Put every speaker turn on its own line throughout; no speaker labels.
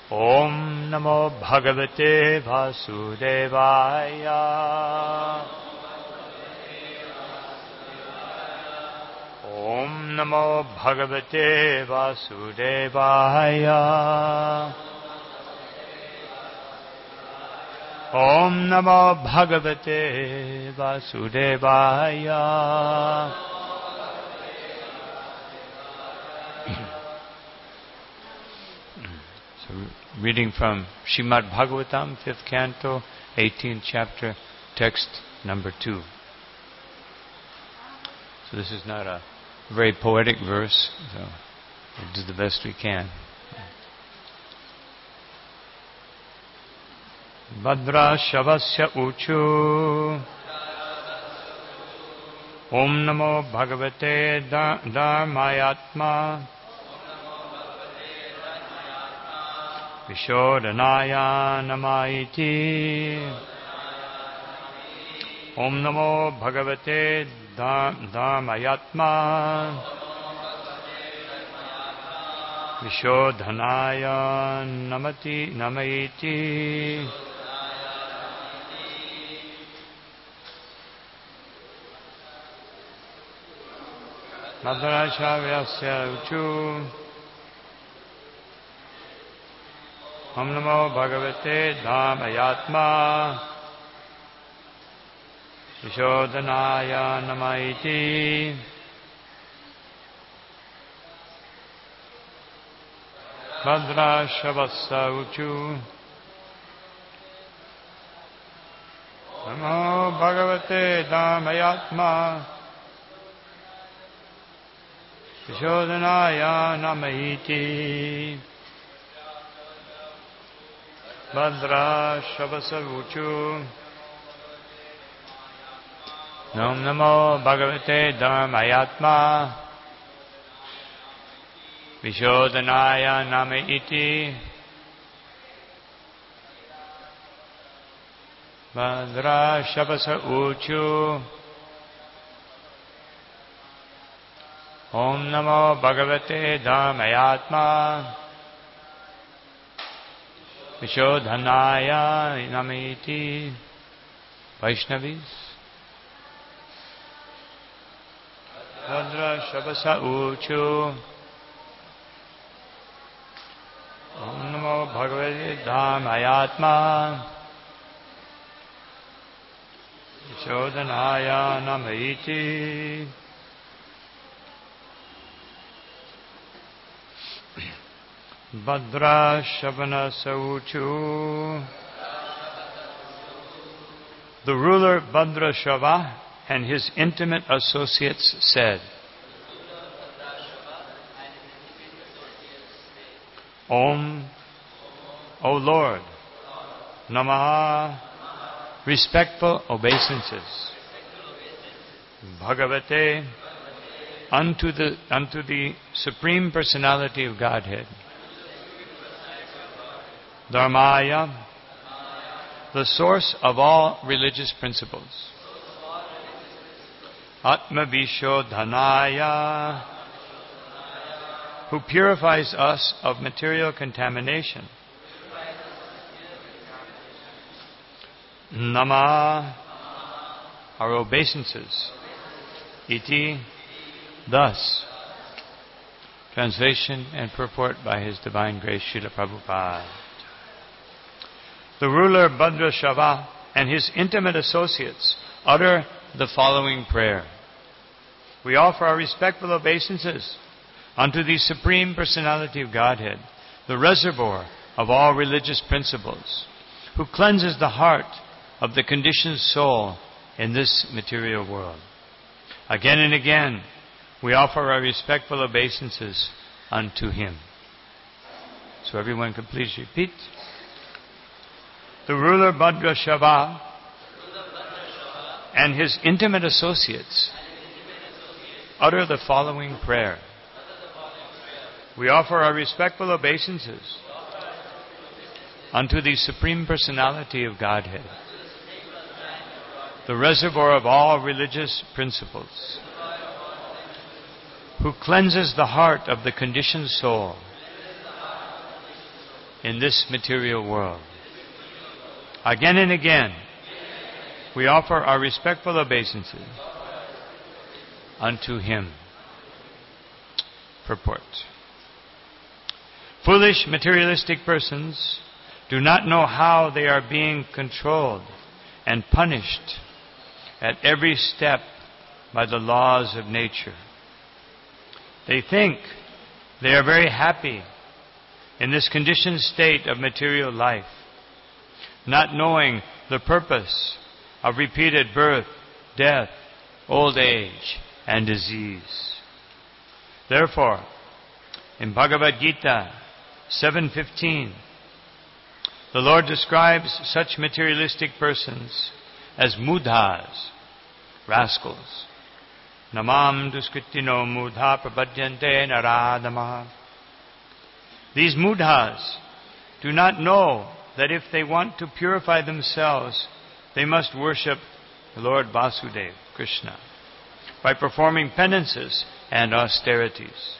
Om Namo Bhagavate Vasudevaya. Om Namo Bhagavate Vasudevaya. Om Namo Bhagavate Vasudevaya. So, reading from Srimad Bhagavatam, 5th Canto, 18th chapter, text number 2. So this is not a very poetic verse, so we'll do the best we can. Badra Shavasya Uchu Om Namo Bhagavate Dharmayatma Vishodhanaya Namaiti Om Namo Bhagavate Dharmayatma Vishodhanaya Namaiti Madrashavyasya Uchu Om Namo Bhagavate Dhammayatma Vishodhanaya Namaiti Madrashavasya Uchu Namo Bhagavate Dhammayatma Vishodhanaya Namaiti Badra Shavasavuchu Nam Namo Bhagavate Dharmayatma Vishodhanaya Namaiti Badra Shavasavuchu Om Namo Bhagavate Dharmayatma Vishodhanaya Namiti. Vaishnavis. Badra Shabasa Uchu. Om Namo Bhagavate Dharmayatma Vishodhanaya Namiti. Badra Shavana Sauchu. The ruler Badra Shava and his intimate associates said, Om, O Lord, Namaha, respectful obeisances, Bhagavate, unto the Supreme Personality of Godhead, Dharmaya, the source of all religious principles. Atmavishodhanaya, who purifies us of material contamination. Nama, our obeisances. Iti, thus. Translation and purport by His Divine Grace Srila Prabhupada. The ruler Badra Shava and his intimate associates utter the following prayer. We offer our respectful obeisances unto the Supreme Personality of Godhead, the reservoir of all religious principles, who cleanses the heart of the conditioned soul in this material world. Again and again, we offer our respectful obeisances unto Him. So everyone can please repeat. The ruler Badra Shava and his intimate associates utter the following prayer. We offer our respectful obeisances unto the Supreme Personality of Godhead, the reservoir of all religious principles, who cleanses the heart of the conditioned soul in this material world. Again and again, we offer our respectful obeisances unto him. Purport. Foolish materialistic persons do not know how they are being controlled and punished at every step by the laws of nature. They think they are very happy in this conditioned state of material life, not knowing the purpose of repeated birth, death, old age, and disease. Therefore, in Bhagavad Gita 7:15, the Lord describes such materialistic persons as mudhas, rascals. Namam duskritino mudha prabhadyante naradama. These mudhas do not know that if they want to purify themselves, they must worship the Lord Vasudeva, Krishna, by performing penances and austerities.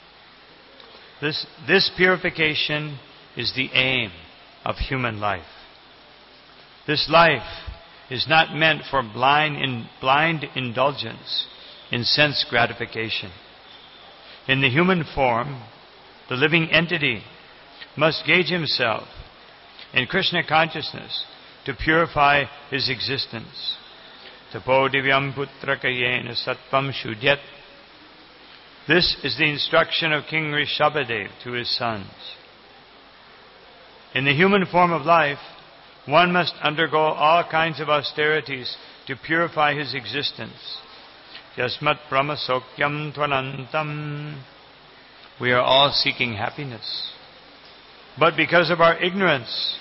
This purification is the aim of human life. This life is not meant for blind indulgence in sense gratification. In the human form, the living entity must gauge himself in Krishna consciousness to purify his existence. Tapo divyam putra kayena sattvam shudyat. This is the instruction of King Rishabhadev to his sons. In the human form of life, one must undergo all kinds of austerities to purify his existence. Yasmat brahma sokyam tvanantam. We are all seeking happiness. But because of our ignorance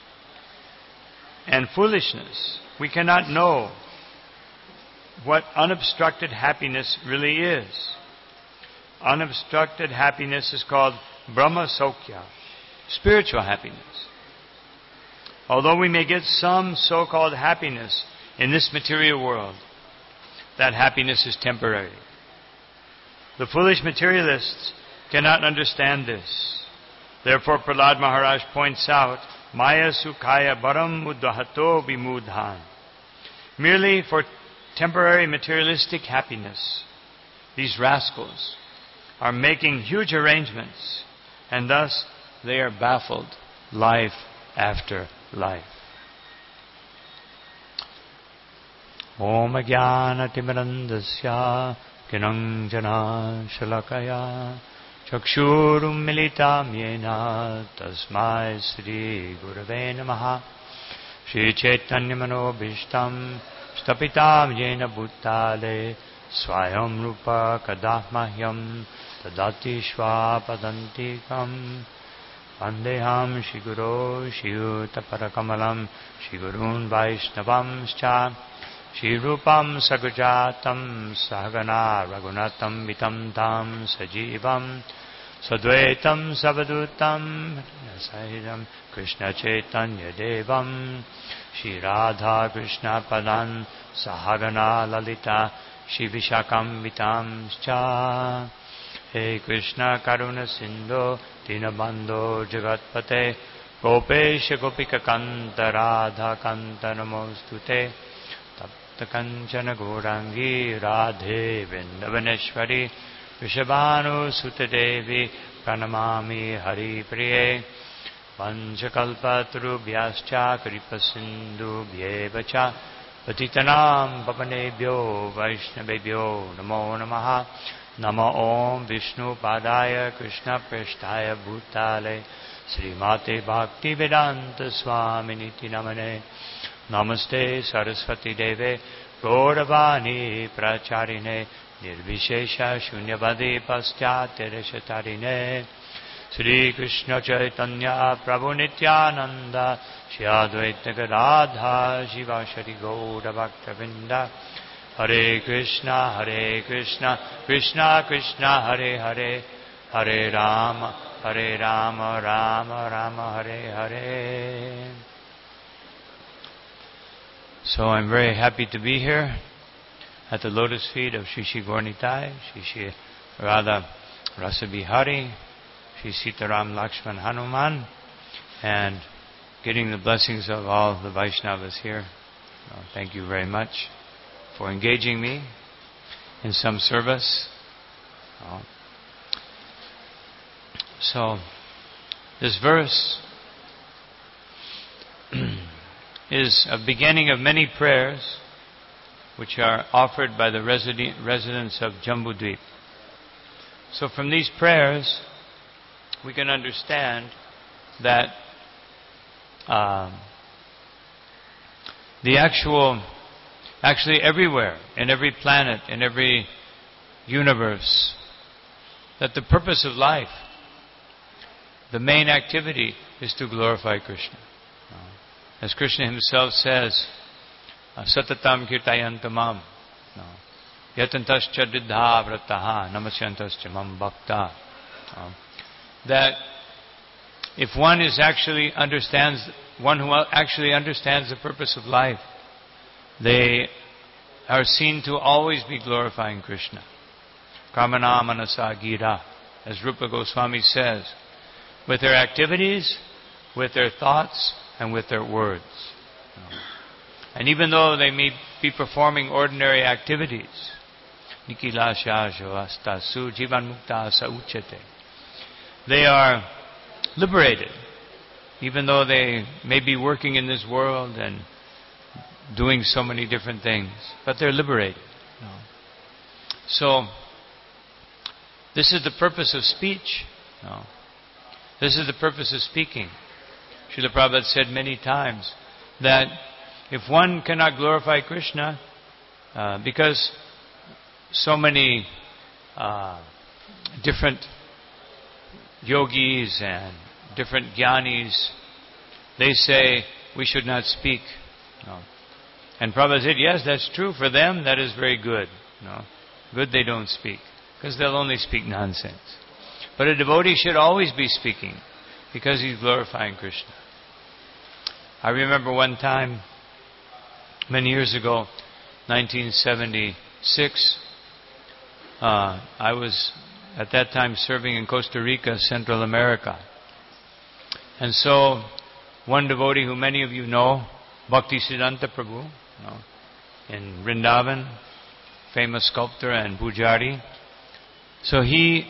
and foolishness, we cannot know what unobstructed happiness really is. Unobstructed happiness is called Brahma Sokya, spiritual happiness. Although we may get some so-called happiness in this material world, that happiness is temporary. The foolish materialists cannot understand this. Therefore, Prahlad Maharaj points out, Maya Sukhaya Baram Muddhato Vimudhan. Merely for temporary materialistic happiness, these rascals are making huge arrangements, and thus they are baffled life after life. Om Jnana Timirandasya Kinanjana Shalakaya Chakshurum Militam Yena Tasmai Sri Gurave Namaha Shri Chaitanya Manobhishtam Stapitam Yena Bhutale Swayam Rupa Kadahmahyam Tadati Shvapadantikam Vandeham Shiguro Shiyuta Parakamalam Shigurun Vaishnavamscha Shri Rupam Sagujatam Sahagana Raghunatam Vitam Tam Sajivam Sadvaitam Savadutam Sahidam Krishna Chaitanya Devam Shri Radha Krishna Padan Sahagana Lalita Shri Vishakam Vitam Cha He Krishna Karuna Sindhu Dinabandho Jagatpate Gopesha Gopika Kanta Radha Kanta Namostute Kanchana Gaurangi Radhe Vrindavaneshwari Vishabhanu Sutta Devi Pranamami Hari Priye Panchakalpatarubhyascha Kripasindu Bhyevacha Patitanam Papanebhyo Vaishnavebhyo Namo Namaha Nama Om Vishnu Padaya Krishna Preshtaya Bhutale Srimate Bhakti Vedanta Swaminiti Namane Namaste Saraswati Deve Gauravani Pracharine Nirvishesha Shunyavadi Paschatyareshatarine Sri Krishna Chaitanya Prabhu Nityananda Shri Advaita Gadadha Shiva Shri Gaura Bhaktavinda Hare Krishna Krishna Krishna Hare Hare Hare Rama Rama Rama Hare Hare. So I'm very happy to be here at the lotus feet of Shri Shri Gauranitai, Shri Shri Radha Rasa Bihari, Shri Sitaram Lakshman Hanuman, and getting the blessings of all the Vaishnavas here. Thank you very much for engaging me in some service. So, this verse is a beginning of many prayers which are offered by the residents of Jambudvip. So from these prayers, we can understand that actually everywhere, in every planet, in every universe, that the purpose of life, the main activity, is to glorify Krishna. As Krishna himself says, Satatam kirtayantamam yatantascha diddha vrataha namasyantascha mam bhakta. That if one who actually understands the purpose of life, they are seen to always be glorifying Krishna. Kamana manasa gira, as Rupa Goswami says, with their activities, with their thoughts, and with their words. And even though they may be performing ordinary activities, Nikilashajastasu jivan mukta sa uchate, they are liberated, even though they may be working in this world and doing so many different things, but they're liberated. So, this is the purpose of speech. This is the purpose of speaking. Srila Prabhupada said many times that if one cannot glorify Krishna, because so many different yogis and different jnanis, they say we should not speak. And Prabhupada said, yes, that's true. For them, that is very good. Good they don't speak, because they'll only speak nonsense. But a devotee should always be speaking, because he's glorifying Krishna. I remember one time, many years ago, 1976, I was at that time serving in Costa Rica, Central America. And so, one devotee who many of you know, Bhaktisiddhanta Prabhu, in Vrindavan, famous sculptor and pujari. So we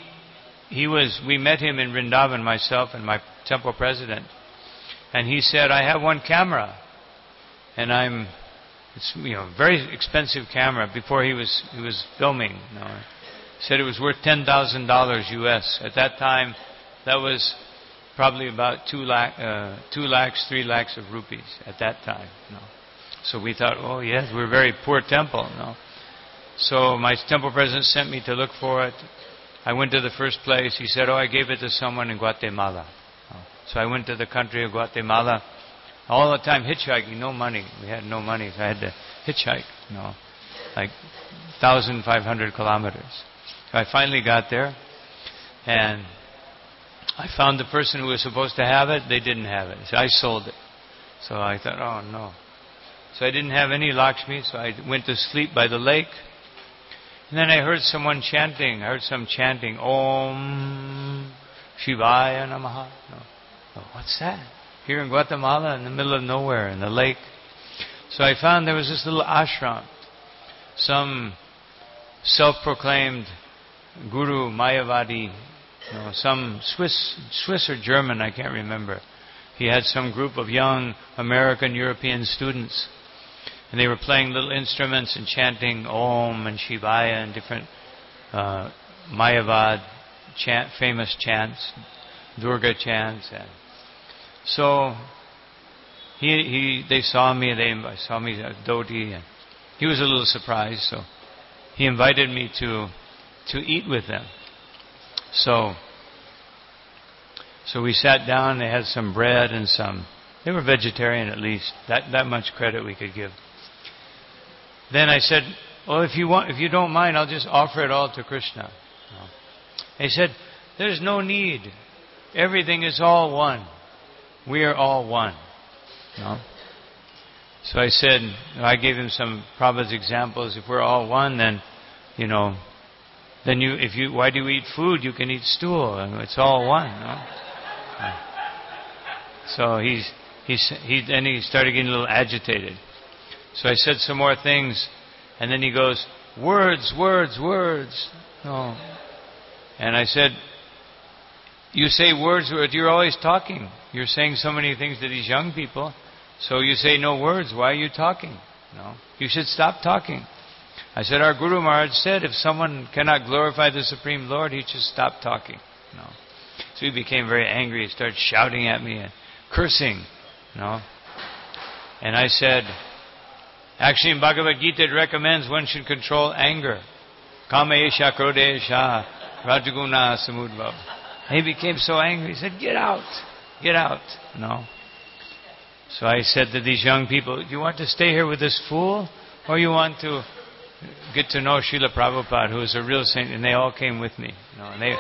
met him in Vrindavan, myself and my temple president. And he said, I have one camera. And it's very expensive camera. Before he was filming, he said it was worth $10,000 US. At that time, that was probably about 2 lakhs, 3 lakhs of rupees at that time. So we thought, oh yes, we're a very poor temple. So my temple president sent me to look for it. I went to the first place. He said, I gave it to someone in Guatemala. So I went to the country of Guatemala. All the time hitchhiking, no money. We had no money, so I had to hitchhike, like 1,500 kilometers. So I finally got there, and I found the person who was supposed to have it. They didn't have it. So I sold it. So I thought, oh no. So I didn't have any Lakshmi, so I went to sleep by the lake. And then I heard someone chanting. I heard some chanting, Om Shivaya Namaha. What's that? Here in Guatemala, in the middle of nowhere, in the lake. So I found there was this little ashram. Some self-proclaimed guru, Mayavadi, some Swiss or German, I can't remember. He had some group of young American, European students. And they were playing little instruments and chanting Om and Shivaya and different Mayavad famous chants, Durga chants. And so they saw me, they saw me a devotee, and he was a little surprised. So he invited me to eat with them. So we sat down. They had some bread and they were vegetarian at least. That much credit we could give. Then I said, well, if you don't mind, I'll just offer it all to Krishna. He said, there's no need. Everything is all one. We are all one. So I said, I gave him some Prabhupada's examples. If we're all one, then, why do you eat food? You can eat stool. It's all one. So he started getting a little agitated. So I said some more things, and then he goes, words, words, words. Oh. And I said, you say words, you're always talking. You're saying so many things to these young people. So you say no words. Why are you talking? No. You should stop talking. I said, our Guru Maharaj said, if someone cannot glorify the Supreme Lord, he should stop talking. No. So he became very angry. He started shouting at me and cursing. No. And I said, actually in Bhagavad Gita it recommends one should control anger. Kama esha, krodha esha, rajaguna samudbhav. He became so angry. He said, get out. Get out. No. So I said to these young people, do you want to stay here with this fool? Or you want to get to know Srila Prabhupada, who is a real saint? And they all came with me. And they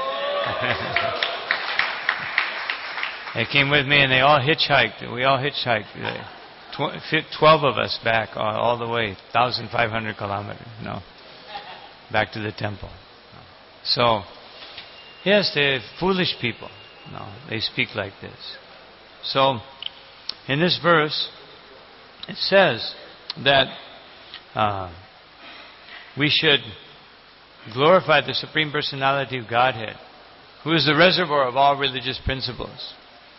came with me and they all hitchhiked. We all hitchhiked. 12 of us back all the way, 1,500 kilometers. Back to the temple. So, yes, they're foolish people. They speak like this. So, in this verse, it says that we should glorify the Supreme Personality of Godhead, who is the reservoir of all religious principles.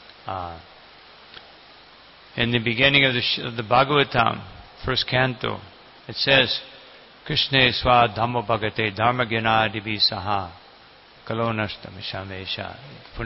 In the beginning of the Bhagavatam, first canto, it says, Krishna swa dhammo bhagate dharma gyana divi saha kalonashta mishamesha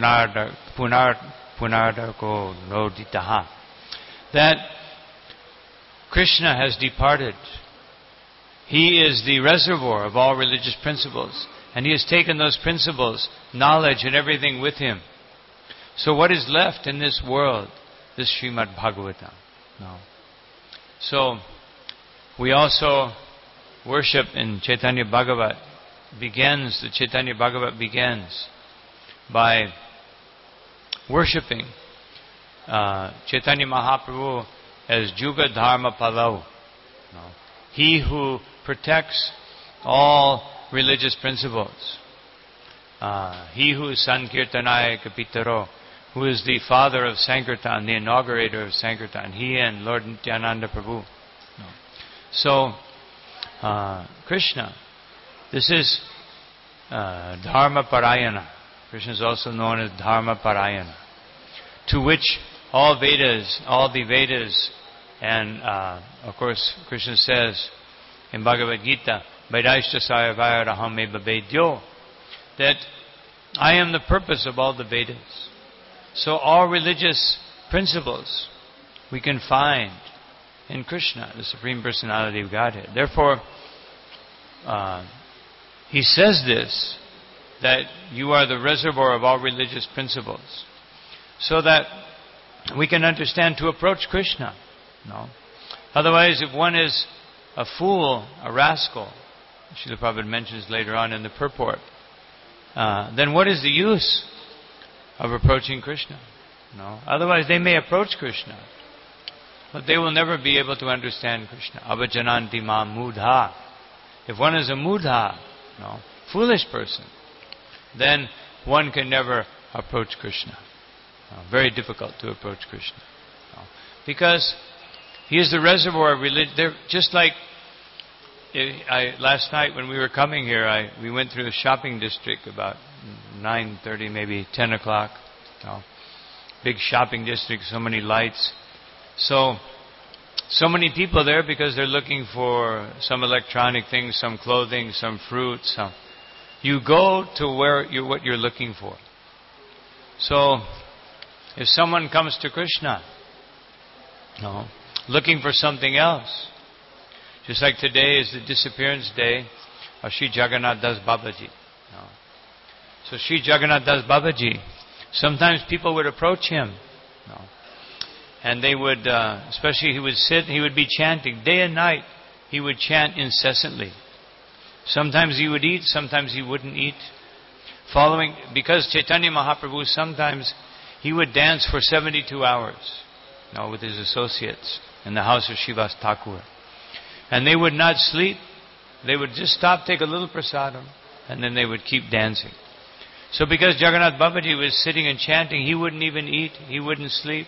punardarko noditaha. That Krishna has departed. He is the reservoir of all religious principles. And He has taken those principles, knowledge and everything with Him. So what is left in this world? This Srimad Bhagavatam. No. So we also worship in Chaitanya Bhagavat. The Chaitanya Bhagavat begins by worshipping Chaitanya Mahaprabhu as Juga Dharma Palau. No. He who protects all religious principles. He who is Sankirtanaya Kapitaro, who is the father of Sankirtan, the inaugurator of Sankirtan. He and Lord Nityananda Prabhu. No. So, Krishna, this is Dharma Parayana. Krishna is also known as Dharma Parayana, to which all the Vedas, and of course Krishna says in Bhagavad Gita, Vedaishta Sarvayaraham eva Vedyo, that I am the purpose of all the Vedas. So all religious principles we can find in Krishna, the Supreme Personality of Godhead. Therefore, He says this, that you are the reservoir of all religious principles, so that we can understand to approach Krishna. No. Otherwise, if one is a fool, a rascal, Srila Prabhupada mentions later on in the purport, then what is the use of approaching Krishna? No. Otherwise, they may approach Krishna, but they will never be able to understand Krishna. Avajananti ma mudha. If one is a mudha, foolish person, then one can never approach Krishna. Very difficult to approach Krishna. Because He is the reservoir of religion. Just like last night when we were coming here, we went through the shopping district about 9:30, maybe 10 o'clock. Big shopping district, so many lights. So many people there because they're looking for some electronic things, some clothing, some fruit. You go to what you're looking for. So if someone comes to Krishna, looking for something else, just like today is the disappearance day of Sri Jagannath Das Babaji. So Sri Jagannath Das Babaji, sometimes people would approach him, and they would, especially he would sit, he would be chanting day and night. He would chant incessantly. Sometimes he would eat, sometimes he wouldn't eat. Because Chaitanya Mahaprabhu, sometimes he would dance for 72 hours, with his associates in the house of Srivas Thakur. And they would not sleep. They would just stop, take a little prasadam, and then they would keep dancing. So because Jagannath Babaji was sitting and chanting, he wouldn't even eat, he wouldn't sleep.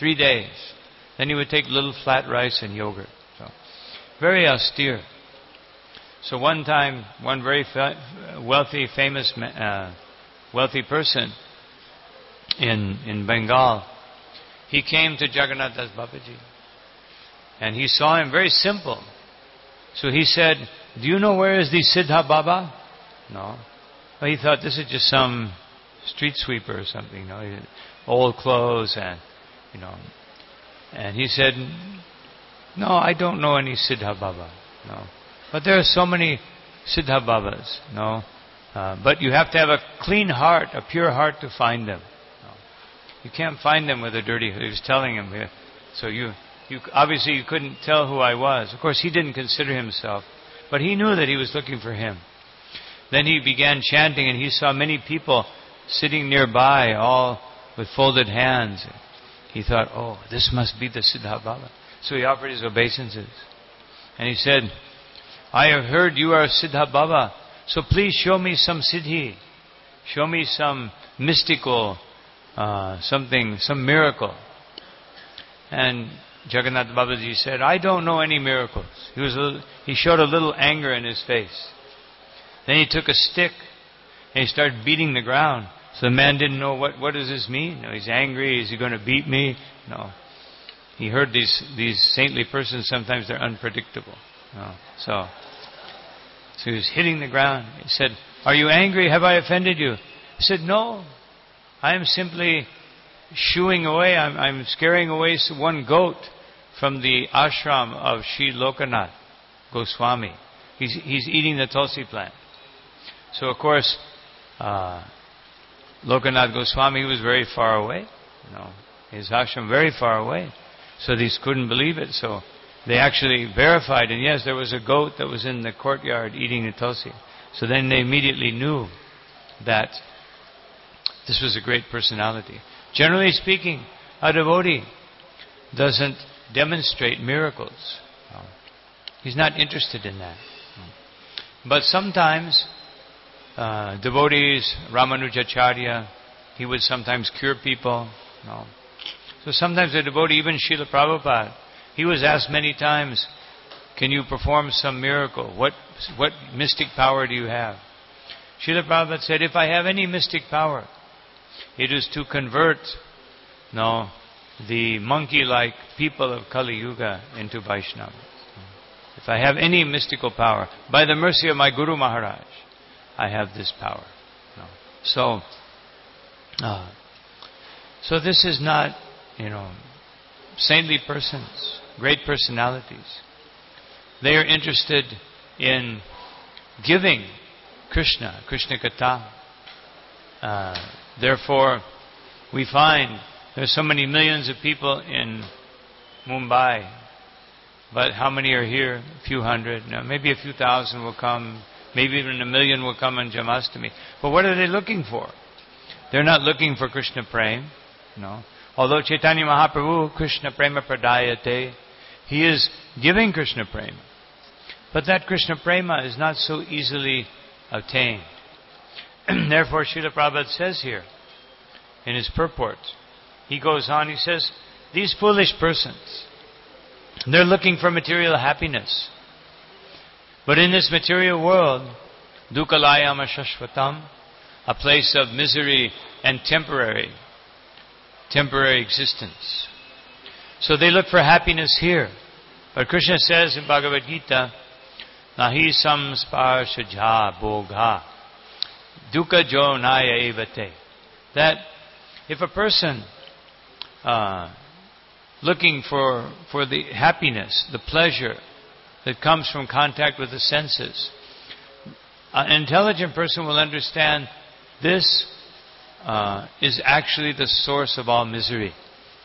3 days. Then he would take little flat rice and yogurt. So, very austere. So one time, one very wealthy, famous, wealthy person in Bengal, he came to Jagannath Das Babaji. And he saw him very simple. So he said, "Do you know where is the Siddha Baba?" No. Well, he thought this is just some street sweeper or something. Old clothes and, And he said, "No, I don't know any Siddha Baba. No. But there are so many Siddha Babas. No. But you have to have a clean heart, a pure heart to find them. No. You can't find them with a dirty heart." He was telling him. So you obviously you couldn't tell who I was. Of course, he didn't consider himself. But he knew that he was looking for him. Then he began chanting, and he saw many people sitting nearby, all with folded hands. He thought, "Oh, this must be the Siddha Baba." So he offered his obeisances. And he said, "I have heard you are Siddha Baba, so please show me some siddhi. Show me some mystical, some miracle." And Jagannath Babaji said, "I don't know any miracles." He showed a little anger in his face. Then he took a stick and he started beating the ground. So the man didn't know what does this mean? He's angry. Is he going to beat me? No. He heard these saintly persons, sometimes they're unpredictable. No. So he was hitting the ground. He said, "Are you angry? Have I offended you?" He said, "No. I am simply shooing away. I'm scaring away one goat from the ashram of Sri Lokanath Goswami. He's eating the tulsi plant." So of course, Lokanath Goswami was very far away. His ashram very far away. So these couldn't believe it. So they actually verified, and yes, there was a goat that was in the courtyard eating the tulsi. So then they immediately knew that this was a great personality. Generally speaking, a devotee doesn't demonstrate miracles. He's not interested in that. But sometimes devotees, Ramanujacharya, he would sometimes cure people. So sometimes a devotee, even Srila Prabhupada, he was asked many times, "Can you perform some miracle? What mystic power do you have?" Srila Prabhupada said, "If I have any mystic power, it is to convert the monkey-like people of Kali Yuga into Vaishnava. If I have any mystical power, by the mercy of my Guru Maharaj, I have this power." So this is not, saintly persons, great personalities. They are interested in giving Krishna Katha. Therefore, we find there's so many millions of people in Mumbai, but how many are here? A few hundred. Maybe a few thousand will come. Maybe even 1 million will come on Janmashtami. But what are they looking for? They're not looking for Krishna Prem. Although Chaitanya Mahaprabhu, Krishna Prema Pradayate, he is giving Krishna Prema. But that Krishna Prema is not so easily obtained. Therefore, Srila Prabhupada says here, in his purport, he goes on, he says, these foolish persons, they're looking for material happiness. But in this material world, dukkhalayam shashvatam, a place of misery and temporary existence. So they look for happiness here. But Krishna says in Bhagavad Gita, nahi samsparshajha bhogha dukkha jonaya evate, that if a person looking for the happiness, the pleasure that comes from contact with the senses, an intelligent person will understand this is actually the source of all misery.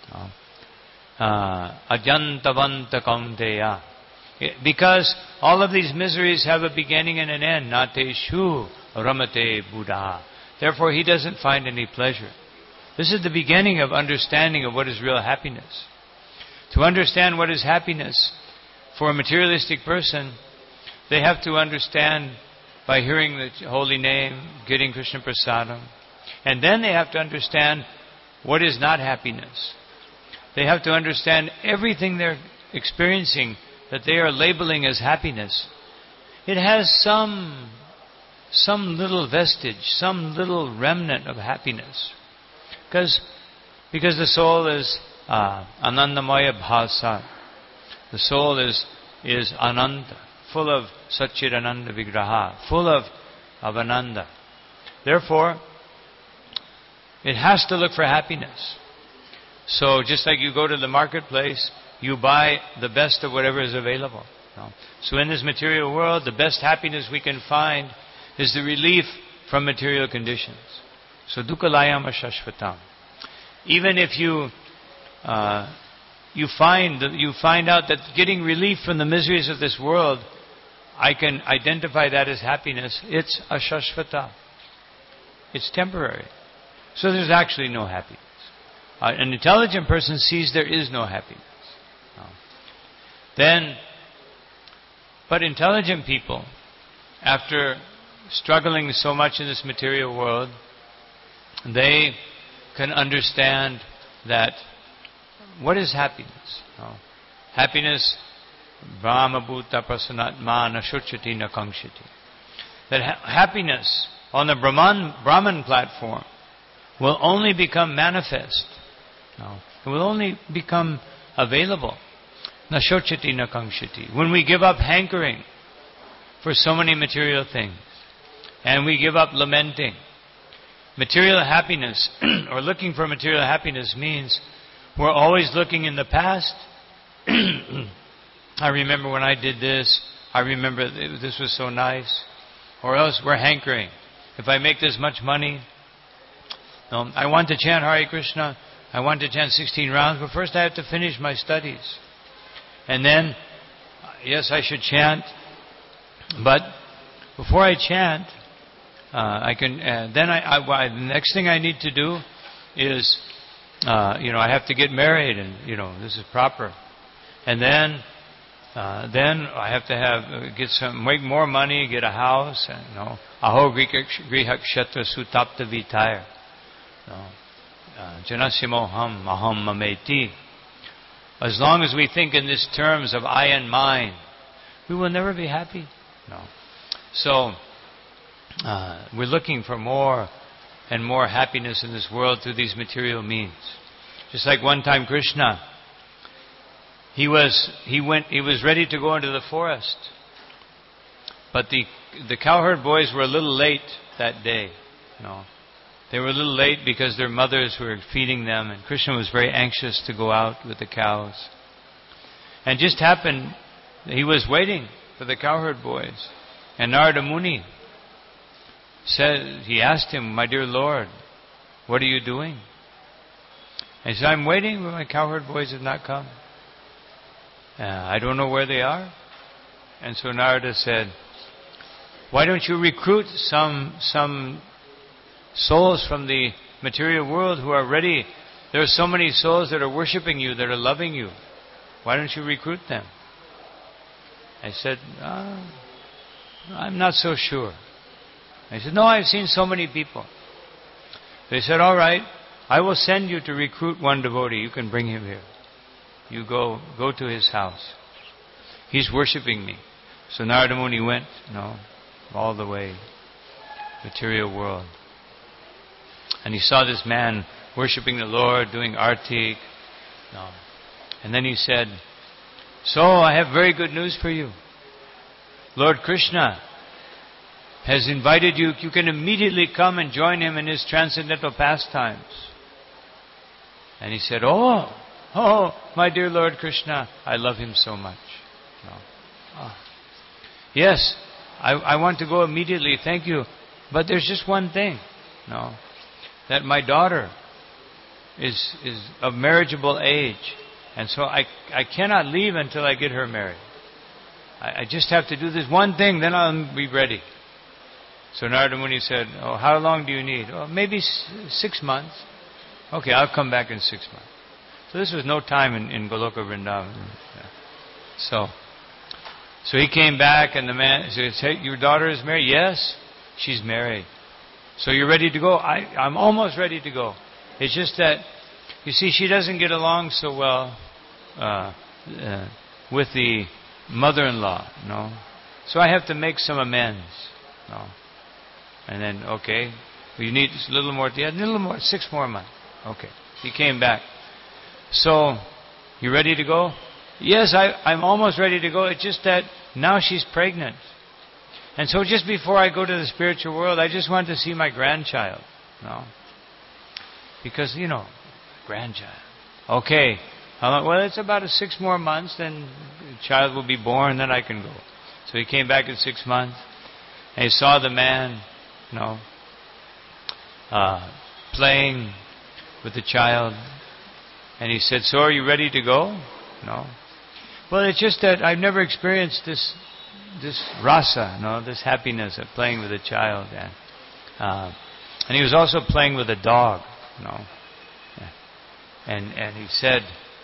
Ajantavanta kaunteya. Because all of these miseries have a beginning and an end. Nateshu ramate buddha. Therefore, he doesn't find any pleasure. This is the beginning of understanding of what is real happiness. To understand what is happiness for a materialistic person, they have to understand by hearing the holy name, getting Krishna Prasadam. And then they have to understand what is not happiness. They have to understand everything they're experiencing that they are labeling as happiness. It has some little vestige, some little remnant of happiness. Because the soul is Anandamaya Bhasa. The soul is Ananda, full of Satchidananda Vigraha, full of Ananda. Therefore, it has to look for happiness. So just like you go to the marketplace, you buy the best of whatever is available. So in this material world, the best happiness we can find is the relief from material conditions. So dukkhalayam ashashvatam. Even if you find out that getting relief from the miseries of this world, I can identify that as happiness. It's ashashvata. It's temporary. So there's actually no happiness. An intelligent person sees there is no happiness. But intelligent people, after struggling so much in this material world, they can understand that what is happiness? Happiness, Brahma Bhuta Prasanatma Nashuchati Nakangshati. That happiness on the Brahman platform will only become manifest. It will only become available. Nashochati Nakangshati. When we give up hankering for so many material things, and we give up lamenting. Material happiness, or looking for material happiness, means we're always looking in the past. I remember when I did this. I remember this was so nice. Or else we're hankering. If I make this much money, I want to chant Hare Krishna. I want to chant 16 rounds, but first I have to finish my studies. And then, yes, I should chant, but before I chant, the next thing I need to do is, I have to get married, and this is proper, and then I have to make more money, get a house, and aho griha kshetra sutapta vitaya, janasimoham aham mameti. As long as we think in these terms of I and mine, we will never be happy. So we're looking for more and more happiness in this world through these material means. Just like one time Krishna, he was ready to go into the forest, but the cowherd boys were a little late that day. They were a little late because their mothers were feeding them, and Krishna was very anxious to go out with the cows. And just happened, he was waiting for the cowherd boys, and Narada Muni he asked him, "My dear Lord, what are you doing?" And he said, "I'm waiting, but my cowherd boys have not come. I don't know where they are." And so Narada said, "Why don't you recruit some souls from the material world who are ready? There are so many souls that are worshipping you, that are loving you. Why don't you recruit them?" I said, "I'm not so sure." I said, "No, I've seen so many people." They said, "All right, I will send you to recruit one devotee. You can bring him here. You go to his house. He's worshipping me." So Narada Muni went, all the way, material world. And he saw this man worshipping the Lord, doing artik. And then he said, "So I have very good news for you. Lord Krishna has invited you. You can immediately come and join him in his transcendental pastimes." And he said, Oh, my dear Lord Krishna, I love him so much. Yes, I want to go immediately, thank you. But there's just one thing, that my daughter is of marriageable age, and so I cannot leave until I get her married. I just have to do this one thing, then I'll be ready. So Narada Muni said, how long do you need? Maybe 6 months. Okay, I'll come back in 6 months. So this was no time in Goloka Vrindavan. So he came back, and the man said, "Hey, your daughter is married?" "Yes, she's married." "So you're ready to go?" I'm almost ready to go. It's just that, You see, she doesn't get along so well with the mother-in-law, no. So I have to make some amends, no. And then, okay, you need a little more, 6 more months. Okay, he came back. So, you ready to go? Yes, I'm almost ready to go. It's just that now she's pregnant. And so just before I go to the spiritual world, I just want to see my grandchild, no. Because, grandchild. Okay. Well, it's about 6 more months, then the child will be born, then I can go. So he came back in 6 months, and he saw the man, playing with the child, and he said, "So are you ready to go?" No. Well, it's just that I've never experienced this rasa, this happiness of playing with a child, and he was also playing with a dog, and he said,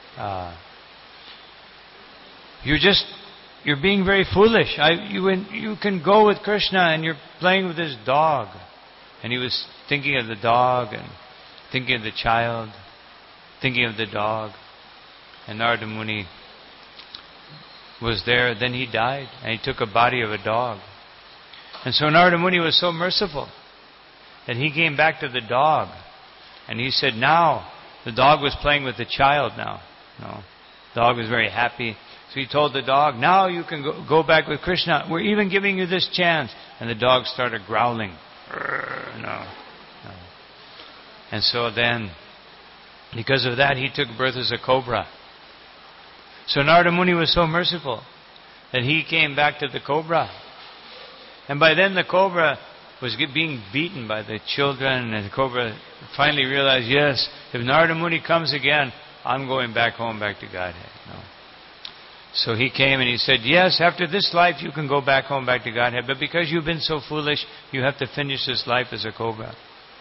You're being very foolish. You can go with Krishna and you're playing with his dog. And he was thinking of the dog and thinking of the child, thinking of the dog. And Narada Muni was there. Then he died and he took a body of a dog. And so Narada Muni was so merciful that he came back to the dog. And he said, now, the dog was playing with the child now. The dog was very happy. So he told the dog, now you can go back with Krishna. We're even giving you this chance. And the dog started growling. No. And so then, because of that, he took birth as a cobra. So Narada Muni was so merciful that he came back to the cobra. And by then the cobra was being beaten by the children. And the cobra finally realized, yes, if Narada Muni comes again, I'm going back home, back to Godhead. So he came and he said, yes, after this life you can go back home, back to Godhead. But because you've been so foolish, you have to finish this life as a cobra.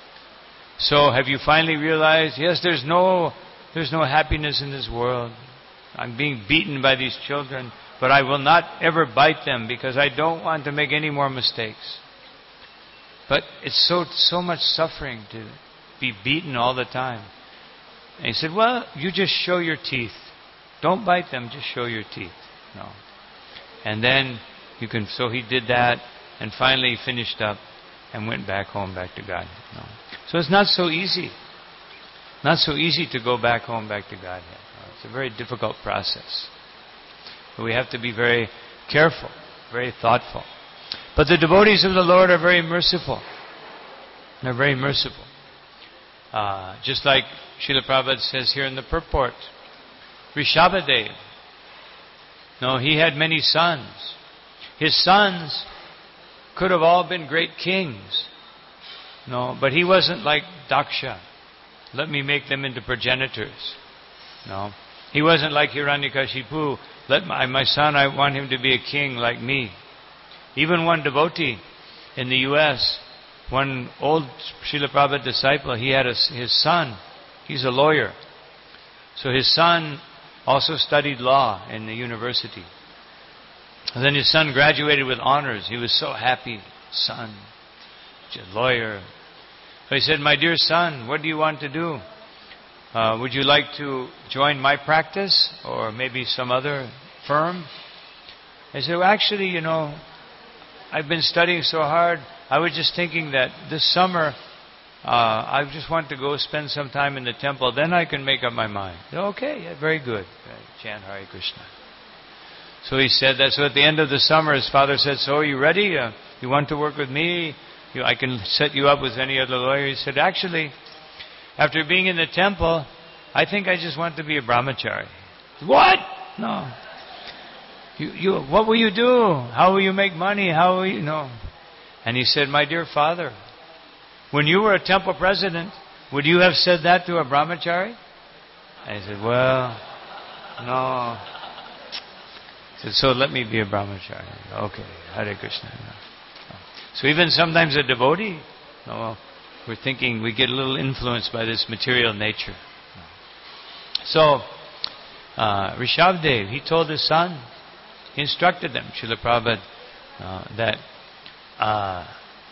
So have you finally realized, yes, there's no happiness in this world. I'm being beaten by these children, but I will not ever bite them because I don't want to make any more mistakes. But it's so much suffering to be beaten all the time. And he said, well, you just show your teeth. Don't bite them, just show your teeth. No. And then so he did that, and finally he finished up and went back home, back to God. No. So it's not so easy. Not so easy to go back home, back to Godhead. No. It's a very difficult process. But we have to be very careful, very thoughtful. But the devotees of the Lord are very merciful. They're very merciful. Just like Srila Prabhupada says here in the purport, Rishabhadev, he had many sons. His sons could have all been great kings. But he wasn't like Daksha. Let me make them into progenitors. He wasn't like Hiranyakashipu. Let my son, I want him to be a king like me. Even one devotee in the U.S., one old Srila Prabhupada disciple, he had his son. He's a lawyer. So his son also studied law in the university. And then his son graduated with honors. He was so happy. Son, a lawyer. So he said, my dear son, what do you want to do? Would you like to join my practice or maybe some other firm? I said, well, actually, I've been studying so hard. I was just thinking that this summer, I just want to go spend some time in the temple. Then I can make up my mind. Okay, yeah, very good. Chant Hare Krishna. So he said that. So at the end of the summer, his father said, so are you ready? You want to work with me? I can set you up with any other lawyer. He said, actually, after being in the temple, I think I just want to be a brahmachari. What? No. What will you do? How will you make money? How will you... No. And he said, my dear father, when you were a temple president, would you have said that to a brahmachari? I said, well, no. He said, so let me be a brahmachari. Okay, Hare Krishna. No. So even sometimes a devotee, we're thinking we get a little influenced by this material nature. So, Rishabhadev, he told his son, he instructed them, Srila Prabhupada,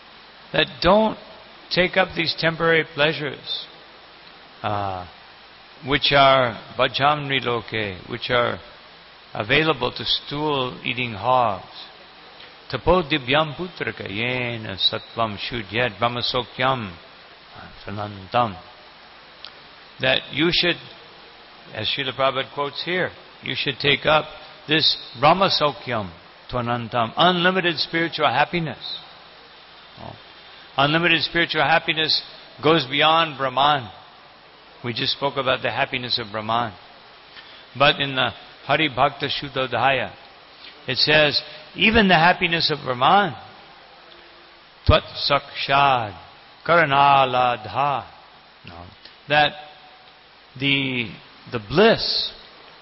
that don't take up these temporary pleasures. which are bhajamri loke, which are available to stool-eating hogs. Tapo divyam putraka yena sattvam shudyad brahmasokyam pranantam. That you should, as Srila Prabhupada quotes here, you should take up this brahmasokyam tvanantam, unlimited spiritual happiness. Unlimited spiritual happiness goes beyond Brahman. We just spoke about the happiness of Brahman. But in the Hari Bhakta Shuddhodaya, it says, even the happiness of Brahman, Tvat Sakshad Karanaladha, that the bliss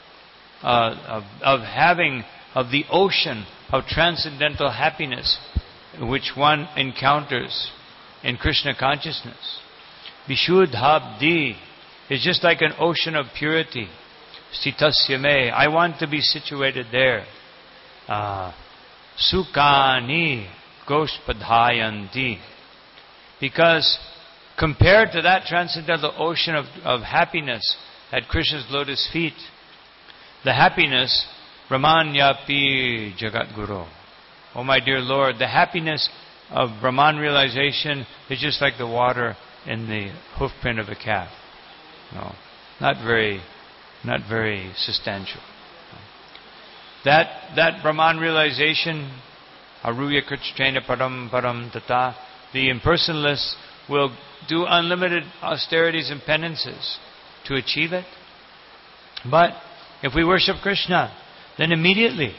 of having, of the ocean of transcendental happiness which one encounters in Krishna consciousness, Vishuddhabdi, is just like an ocean of purity. Stitasya me, I want to be situated there. Sukani goshpadhayanti. Because compared to that transcendental ocean of happiness at Krishna's lotus feet, the happiness, Brahmanyapi Jagat Guru. Oh my dear Lord, the happiness of Brahman realization is just like the water in the hoofprint of a calf. No, not very substantial. That Brahman realization, Aruya Krichena Param Param Tata, the impersonalists will do unlimited austerities and penances to achieve it. But if we worship Krishna, then immediately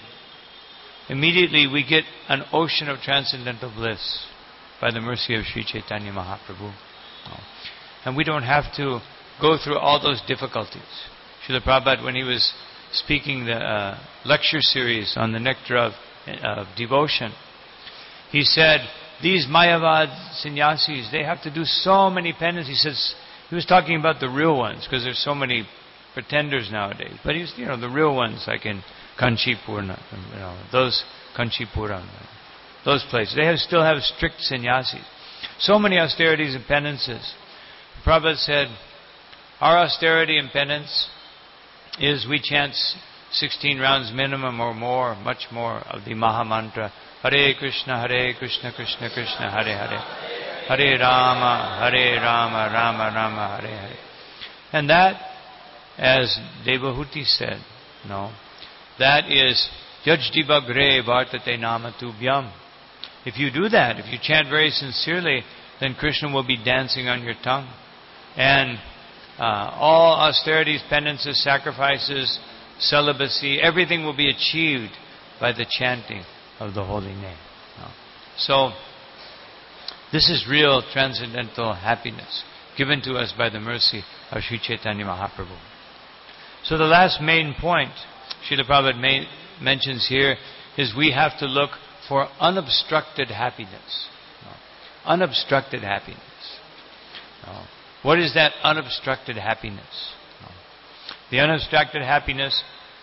we get an ocean of transcendental bliss by the mercy of Sri Chaitanya Mahaprabhu. And we don't have to go through all those difficulties. Srila Prabhupada, when he was speaking the lecture series on the nectar of devotion, he said, these Mayavad sannyasis, they have to do so many penances. He was talking about the real ones, because there's so many pretenders nowadays. But he's, the real ones, like in Kanchipurna, those Kanchipuram, those places. They still have strict sannyasis. So many austerities and penances. Prabhupada said, our austerity and penance is we chant 16 rounds minimum or more, much more, of the Maha Mantra. Hare Krishna, Krishna Krishna, Hare Hare. Hare Rama, Rama Rama, Hare Hare. And that, as Devahuti said, that is Yajjivagre Vartate Nama Tubhyam. If you do that, if you chant very sincerely, then Krishna will be dancing on your tongue. And all austerities, penances, sacrifices, celibacy, everything will be achieved by the chanting of the holy name. So, this is real transcendental happiness given to us by the mercy of Sri Chaitanya Mahaprabhu. So the last main point Srila Prabhupada mentions here is we have to look for unobstructed happiness. Unobstructed happiness. What is that unobstructed happiness? The unobstructed happiness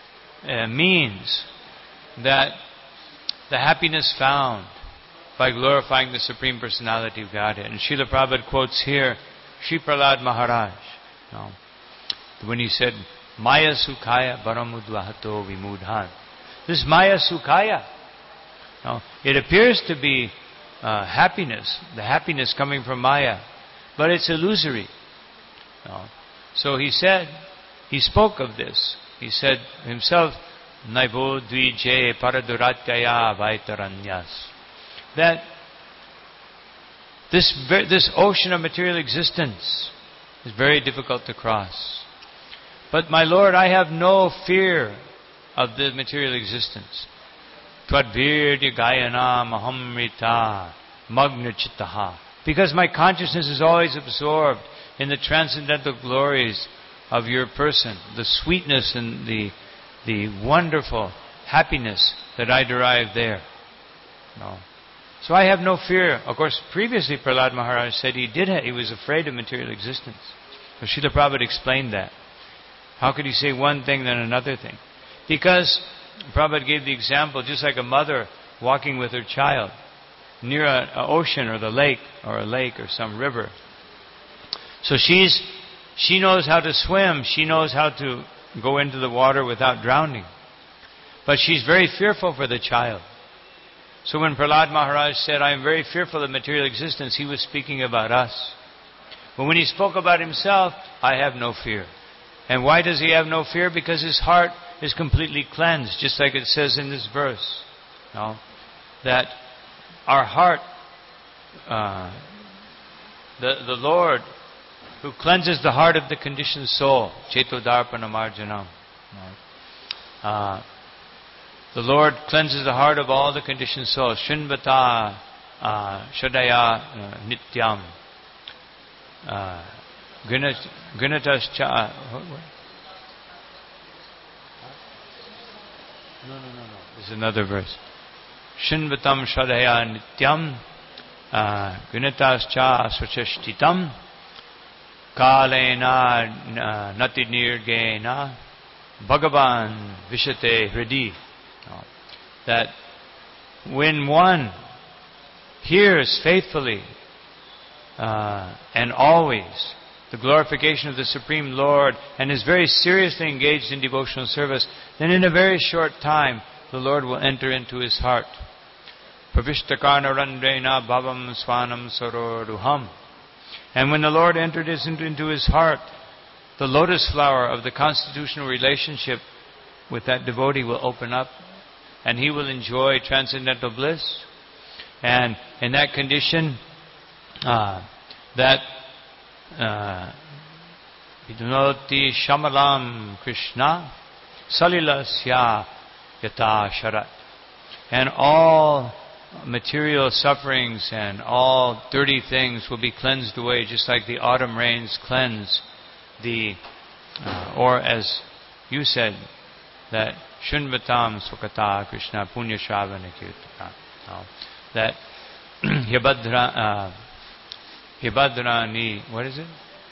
means that the happiness found by glorifying the Supreme Personality of Godhead. And Srila Prabhupada quotes here Sri Prahlad Maharaj, when he said, Maya Sukhaya Paramudvahato Vimudhan. This Maya Sukhaya, it appears to be happiness, the happiness coming from Maya, but it's illusory. So he said, he spoke of this. He said himself, Naivo Dvije Paraduratyaya Vaitaranyas. That this ocean of material existence is very difficult to cross. But my Lord, I have no fear of the material existence. Twadvirya Gayana Mahamrita Magna Chittaha. Because my consciousness is always absorbed in the transcendental glories of your person, the sweetness and the wonderful happiness that I derive there. So I have no fear. Of course, previously Prahlad Maharaj said he was afraid of material existence. But Srila Prabhupada explained that. How could he say one thing then another thing? Because Prabhupada gave the example, just like a mother walking with her child near an ocean or a lake or some river. So she's She knows how to swim. She knows how to go into the water without drowning. But she's very fearful for the child. So when Prahlad Maharaj said, I am very fearful of material existence, he was speaking about us. But when he spoke about himself, I have no fear. And why does he have no fear? Because his heart is completely cleansed, just like it says in this verse. That our heart, the Lord who cleanses the heart of the conditioned soul, Chetodarpana Marjanam. The Lord cleanses the heart of all the conditioned souls. Shinvata Shadaya Nityam. Gunatas Cha. No. This is another verse. Shinvatam Shadaya Nityam. Gunatas Cha Swachashtitam. Kalena Nati Nirgena. Bhagavan Vishate Hridi. That when one hears faithfully and always the glorification of the Supreme Lord and is very seriously engaged in devotional service, then in a very short time the Lord will enter into his heart. Pravishtakarna Randrena Bhavam Swanam Sororuham. And when the Lord entered into his heart, the lotus flower of the constitutional relationship with that devotee will open up, and he will enjoy transcendental bliss. And in that condition, Vidunoti Shamalam Krishna Salilasya Yata Sharat. And all material sufferings and all dirty things will be cleansed away, just like the autumn rains cleanse or as you said, that Shunvatam Sukata Krishna Punya Shravana Kirtaka. That Hyabadrani, what is it?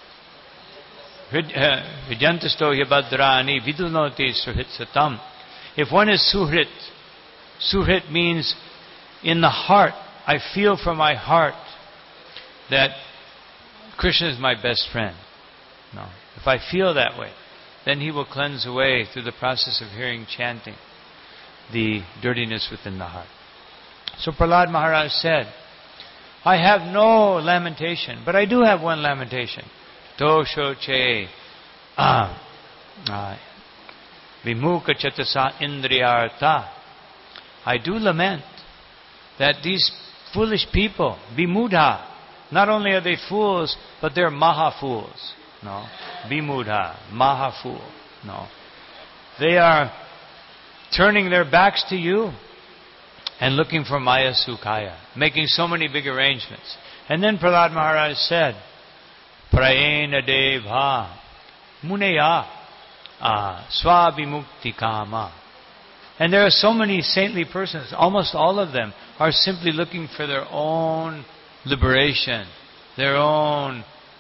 Vidyantasto Hyabadrani Vidunoti Suhrit Satam. If one is Suhrit, Suhrit means in the heart, I feel from my heart that Krishna is my best friend. No. If I feel that way, then he will cleanse away through the process of hearing chanting the dirtiness within the heart. So Prahlad Maharaj said, I have no lamentation, but I do have one lamentation. Tosho che vimukha chetasa indriyartha. I do lament that these foolish people, vimudha, not only are they fools, but they're maha-fools. No. Vimudha, maha-fool. No. They are turning their backs to you and looking for Maya Sukhaya, making so many big arrangements. And then Prahlad Maharaj said, Prayena Deva Muneya Swabhimukti Kama. And there are so many saintly persons, almost all of them are simply looking for their own liberation, their own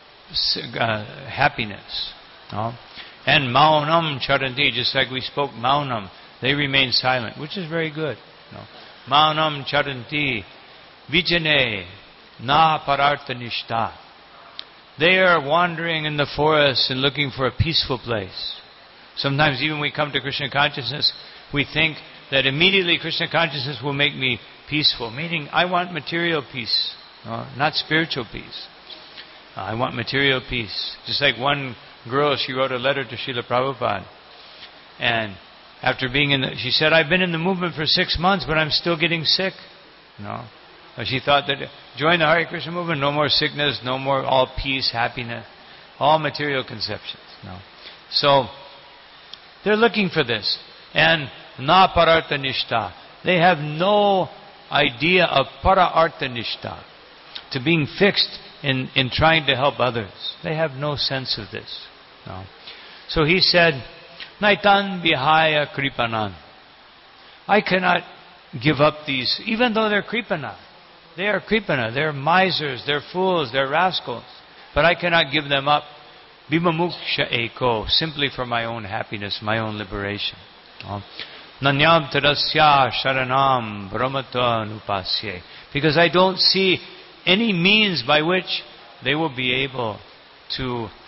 happiness. No? And Maunam Charanti, just like we spoke Maunam, they remain silent, which is very good. No? Maunam Charanti Vijane Na Parartha Nishta. They are wandering in the forest and looking for a peaceful place. Sometimes even we come to Krishna consciousness, we think that immediately Krishna consciousness will make me peaceful, meaning I want material peace, not spiritual peace. I want material peace. Just like one girl, she wrote a letter to Srila Prabhupada. And after being she said, I've been in the movement for 6 months, but I'm still getting sick. No. She thought that join the Hare Krishna movement, no more sickness, no more all peace, happiness, all material conceptions. No. So, they're looking for this. And na parartha nishta. They have no idea of para-artha nishta, to being fixed in trying to help others. They have no sense of this. No. So he said, Naitan vihaya kripanan. I cannot give up these, even though they're kripana. They are kripana. They're misers. They're fools. They're rascals. But I cannot give them up. Bimamuksha eko. Simply for my own happiness, my own liberation. Nanyam tadasya sharanam brahmata nupasye. Because I don't see any means by which they will be able to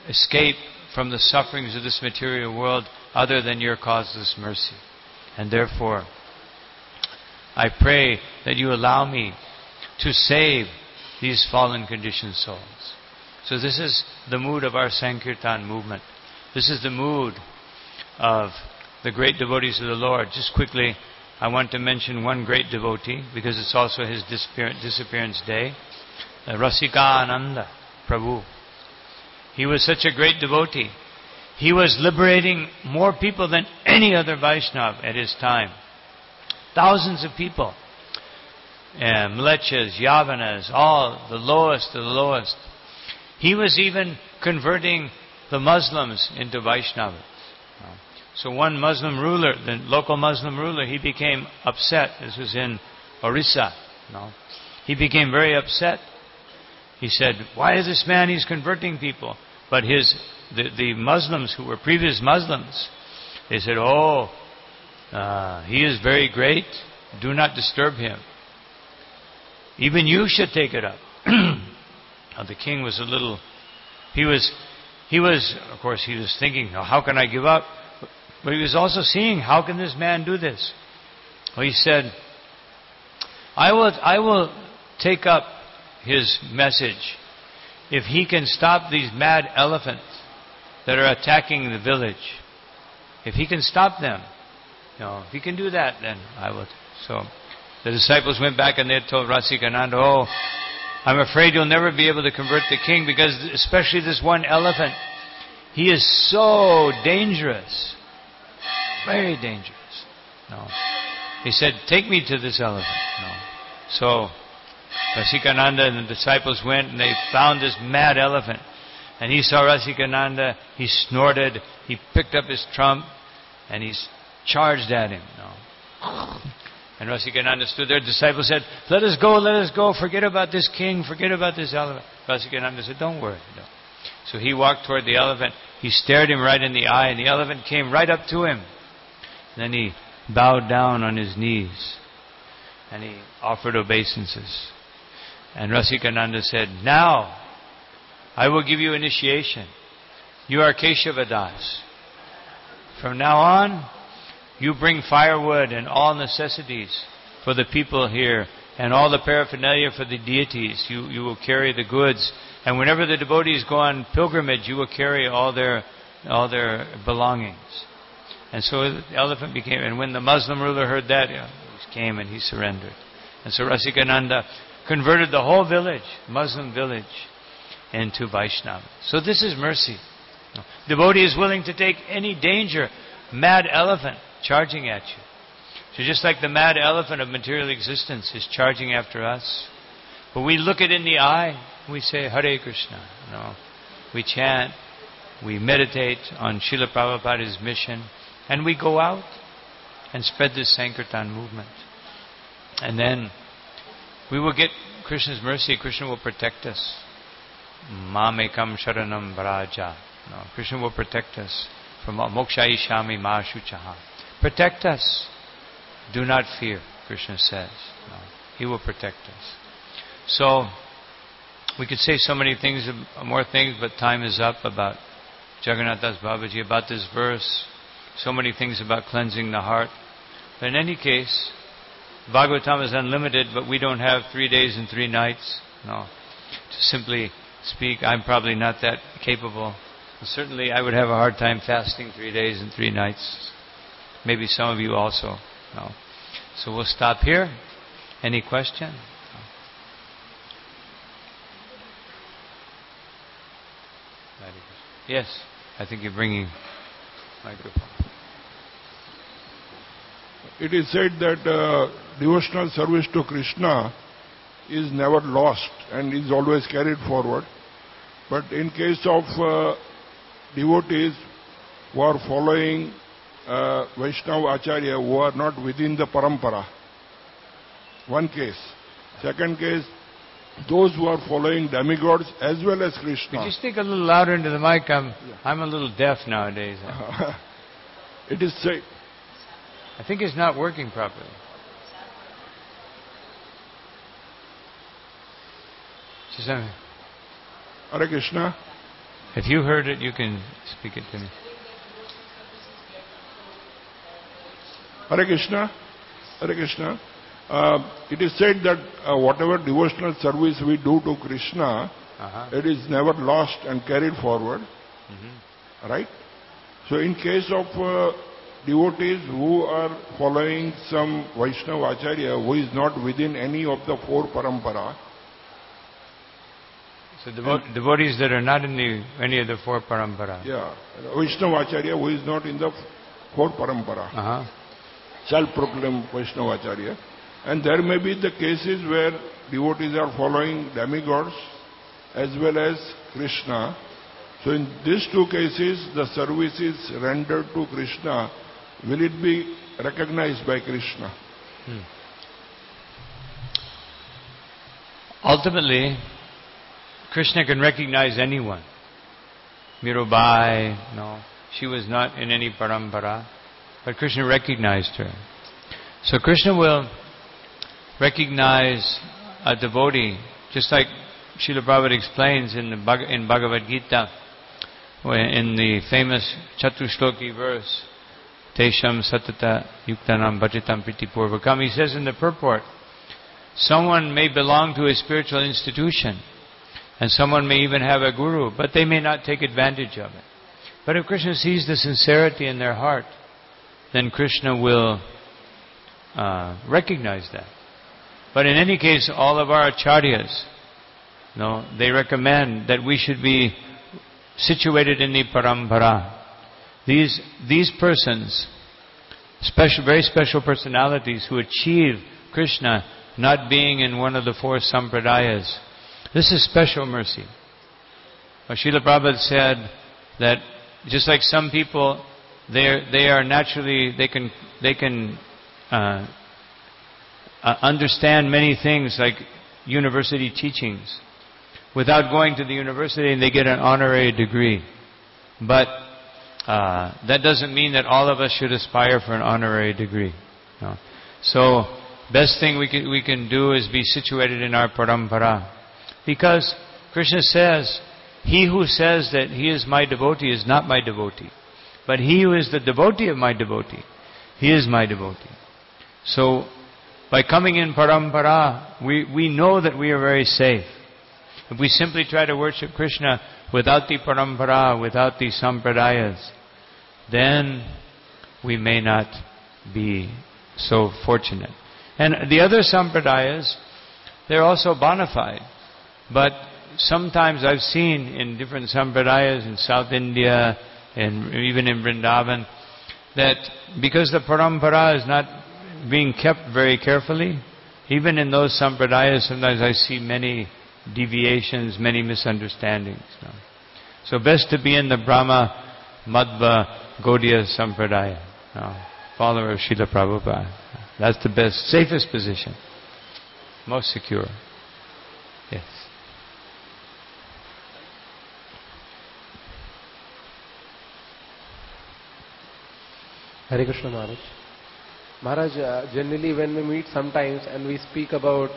escape from the sufferings of this material world other than your causeless mercy. And therefore, I pray that you allow me to save these fallen conditioned souls. So this is the mood of our Sankirtan movement. This is the mood of the great devotees of the Lord. Just quickly, I want to mention one great devotee because it's also his disappearance day. Rasikananda Prabhu. He was such a great devotee. He was liberating more people than any other Vaishnava at his time. Thousands of people. Mlechas, Yavanas, all the lowest of the lowest. He was even converting the Muslims into Vaishnavas. So one Muslim ruler, the local Muslim ruler, he became upset. This was in Orissa. He became very upset. He said, why is this man, he's converting people? But the Muslims who were previous Muslims, they said, he is very great. Do not disturb him. Even you should take it up. Now the king was of course he was thinking, how can I give up? But he was also seeing, how can this man do this? Well, he said, I will take up his message if he can stop these mad elephants that are attacking the village. If he can stop them, if he can do that, then I will. So the disciples went back and they told Rasikananda, I'm afraid you'll never be able to convert the king because especially this one elephant, he is so dangerous. Very dangerous. He said, take me to this elephant. So Rasikananda and the disciples went and they found this mad elephant. And he saw Rasikananda, he snorted, he picked up his trump and he charged at him. And Rasikananda stood there. The disciples said, let us go, forget about this king, forget about this elephant. Rasikananda said, don't worry. No. So he walked toward the elephant. He stared him right in the eye, and the elephant came right up to him. And then he bowed down on his knees, and he offered obeisances. And Rasikananda said, now, I will give you initiation. You are Keshava Das. From now on, you bring firewood and all necessities for the people here and all the paraphernalia for the deities. You will carry the goods. And whenever the devotees go on pilgrimage, you will carry all their belongings. And so the elephant became... And when the Muslim ruler heard that, he came and he surrendered. And so Rasikananda converted the whole village, Muslim village, into Vaishnava. So this is mercy. Devotee is willing to take any danger. Mad elephant charging at you. So just like the mad elephant of material existence is charging after us. But we look it in the eye, we say, Hare Krishna. We chant, we meditate on Srila Prabhupada's mission, and we go out and spread this Sankirtan movement. And then we will get Krishna's mercy. Krishna will protect us. Mamekam sharanam vraja. Krishna will protect us from mokshaishami ma shuchaha. Protect us. Do not fear, Krishna says. He will protect us. So, we could say so many things, more things, but time is up about Jagannath Das Babaji, about this verse. So many things about cleansing the heart. But in any case, Bhagavatam is unlimited, but we don't have 3 days and 3 nights. To simply speak, I'm probably not that capable. Certainly, I would have a hard time fasting 3 days and 3 nights. Maybe some of you also. So we'll stop here. Any question? Yes, I think you're bringing microphone.
It is said that devotional service to Krishna is never lost and is always carried forward. But in case of devotees who are following Vaishnava Acharya who are not within the parampara, one case. Second case, those who are following demigods as well as Krishna.
Could you speak a little louder into the mic? I'm a little deaf nowadays.
It is said.
I think it's not working properly.
Hare Krishna.
If you heard it, you can speak it to me.
Hare Krishna. Hare Krishna. It is said that whatever devotional service we do to Krishna, it is never lost and carried forward. Right? So in case of devotees who are following some Vaishnava Acharya who is not within any of the four parampara.
So devotees that are not in any of the four parampara.
Yeah. Vaishnava Acharya who is not in the four parampara. Self-proclaimed Vaishnava Acharya. And there may be the cases where devotees are following demigods as well as Krishna. So in these two cases, the service is rendered to Krishna. Will it be recognized by Krishna?
Ultimately, Krishna can recognize anyone. Mirabai, no, she was not in any parampara, but Krishna recognized her. So Krishna will recognize a devotee, just like Srila Prabhupada explains in Bhagavad Gita, in the famous Chatushloki verse, Tesham Satata Yuktanam Bhajitam Priti Purvakam. He says in the purport, someone may belong to a spiritual institution, and someone may even have a guru, but they may not take advantage of it. But if Krishna sees the sincerity in their heart, then Krishna will recognize that. But in any case, all of our acharyas, they recommend that we should be situated in the parampara. These persons, very special personalities who achieve Krishna not being in one of the four sampradayas, this is special mercy. Srila Prabhupada said that just like some people, they are naturally, they can understand many things like university teachings without going to the university, and they get an honorary degree. But that doesn't mean that all of us should aspire for an honorary degree. No. So, best thing we can do is be situated in our parampara. Because Krishna says, he who says that he is my devotee is not my devotee. But he who is the devotee of my devotee, he is my devotee. So, by coming in parampara, we know that we are very safe. If we simply try to worship Krishna without the parampara, without the sampradayas, then we may not be so fortunate. And the other sampradayas, they're also bona fide. But sometimes I've seen in different sampradayas in South India and even in Vrindavan, that because the parampara is not being kept very carefully, even in those sampradayas, sometimes I see many deviations, many misunderstandings. So best to be in the Brahma, Madhva, Gaudiya Sampradaya, follower of Srila Prabhupada. That's the best, safest position, most secure. Yes.
Hare Krishna Maharaj. Maharaj, generally when we meet sometimes and we speak about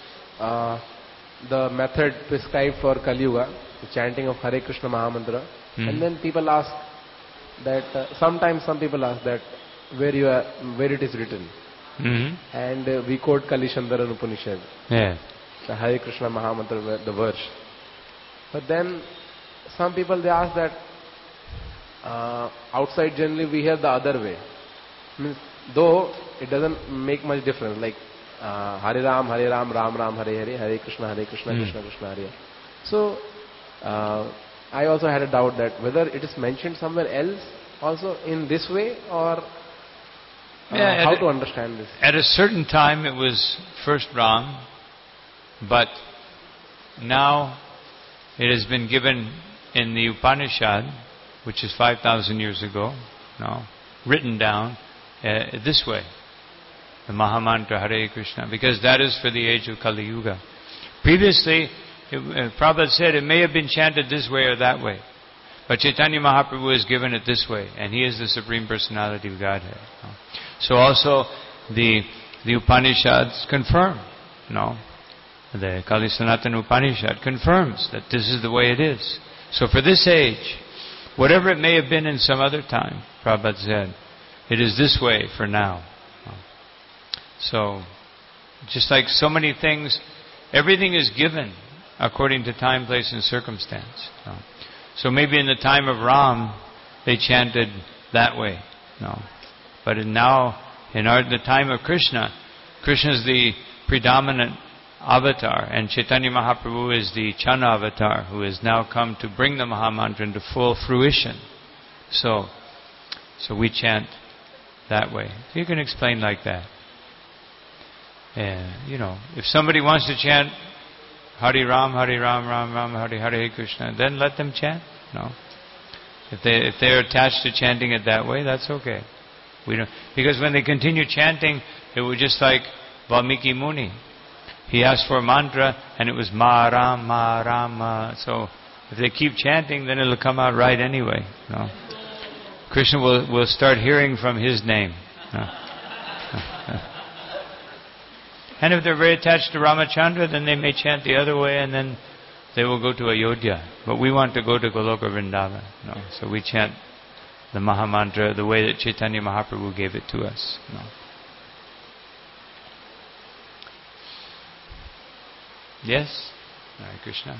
the method prescribed for Kali Yuga, the chanting of Hare Krishna Mahamantra, and then people ask that, sometimes some people ask that where it is written. And we quote Kali Shandaran Upanishad, the Hare Krishna Mahamantra, the verse. But then some people they ask that outside generally we hear the other way. Means, though it doesn't make much difference, like Hare Ram, Ram Ram, Hare Hare, Hare Krishna, Krishna Krishna, Hare. So I also had a doubt that whether it is mentioned somewhere else also in this way, or how to understand this.
At a certain time it was first wrong, but now it has been given in the Upanishad, which is 5,000 years ago, written down this way, the Mahamantra Hare Krishna, because that is for the age of Kali Yuga. Previously, Prabhupada said it may have been chanted this way or that way, but Chaitanya Mahaprabhu has given it this way, and he is the Supreme Personality of Godhead. So also the Upanishads confirm, the Kali Sanatana Upanishad confirms that this is the way it is. So for this age, whatever it may have been in some other time, Prabhupada said, it is this way for now. So, just like so many things, everything is given according to time, place, and circumstance. So maybe in the time of Ram, they chanted that way. But now, in the time of Krishna, Krishna is the predominant avatar, and Chaitanya Mahaprabhu is the Chana avatar, who has now come to bring the Mahamantra into full fruition. So we chant that way. So you can explain like that. If somebody wants to chant Hare Ram, Ram Ram, Hare Krishna, then let them chant. If they're attached to chanting it that way, that's okay. Because when they continue chanting, it was just like Valmiki Muni. He asked for a mantra, and it was Ma Ram, Ma Ram, Ma. So if they keep chanting, then it'll come out right anyway. Krishna will start hearing from his name. And if they're very attached to Ramachandra, then they may chant the other way, and then they will go to Ayodhya. But we want to go to Goloka Vrindavan. So we chant the Mahamantra the way that Chaitanya Mahaprabhu gave it to us. Yes? Hare Krishna.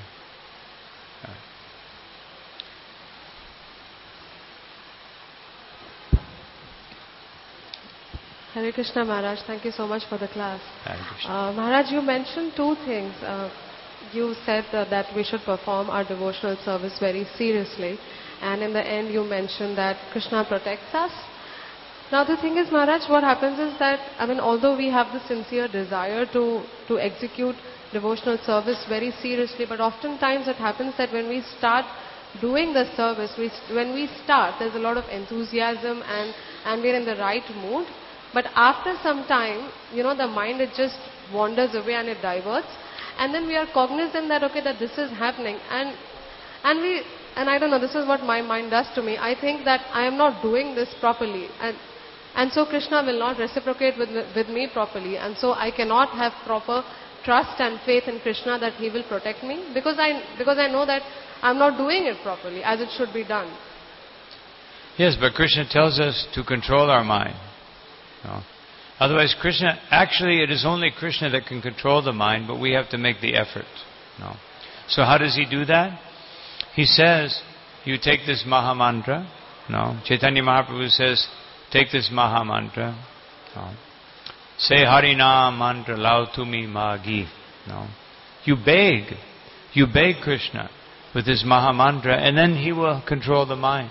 Hare Krishna Maharaj, thank you so much for the class.
Hare Krishna.
Maharaj, you mentioned two things. You said that we should perform our devotional service very seriously, and in the end you mentioned that Krishna protects us. Now the thing is, Maharaj, what happens is that, although we have the sincere desire to execute devotional service very seriously, but oftentimes it happens that when we start doing the service, when we start, there's a lot of enthusiasm and we're in the right mood. But after some time, the mind, it just wanders away and it diverts. And then we are cognizant that, that this is happening. And I don't know, this is what my mind does to me. I think that I am not doing this properly. And so Krishna will not reciprocate with me properly. And so I cannot have proper trust and faith in Krishna that he will protect me. Because I know that I'm not doing it properly as it should be done.
Yes, but Krishna tells us to control our mind. Otherwise, actually it is only Krishna that can control the mind, but we have to make the effort. So how does he do that? He says, you take this Mahamantra. Chaitanya Mahaprabhu says, take this Mahamantra. Say Harinam mantra lao tumi magi. You beg Krishna with this Mahamantra, and then he will control the mind.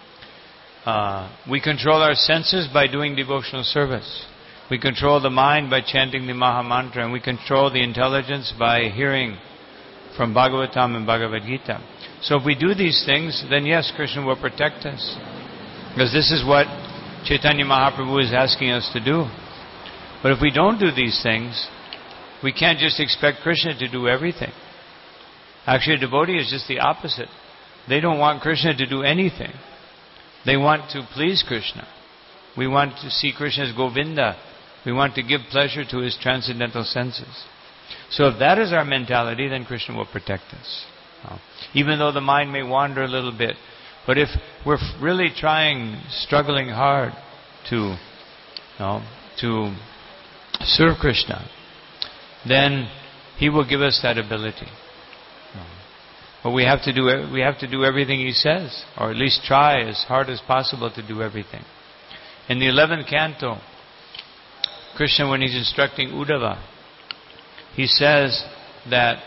We control our senses by doing devotional service. We control the mind by chanting the Mahamantra, and we control the intelligence by hearing from Bhagavatam and Bhagavad Gita. So if we do these things, then yes, Krishna will protect us. Because this is what Chaitanya Mahaprabhu is asking us to do. But if we don't do these things, we can't just expect Krishna to do everything. Actually, a devotee is just the opposite. They don't want Krishna to do anything. They want to please Krishna. We want to see Krishna as Govinda. We want to give pleasure to his transcendental senses. So if that is our mentality, then Krishna will protect us. Even though the mind may wander a little bit. But if we're really struggling hard to serve Krishna, then he will give us that ability. But we have to do everything he says, or at least try as hard as possible to do everything. In the 11th canto, Krishna, when he's instructing Uddhava, he says that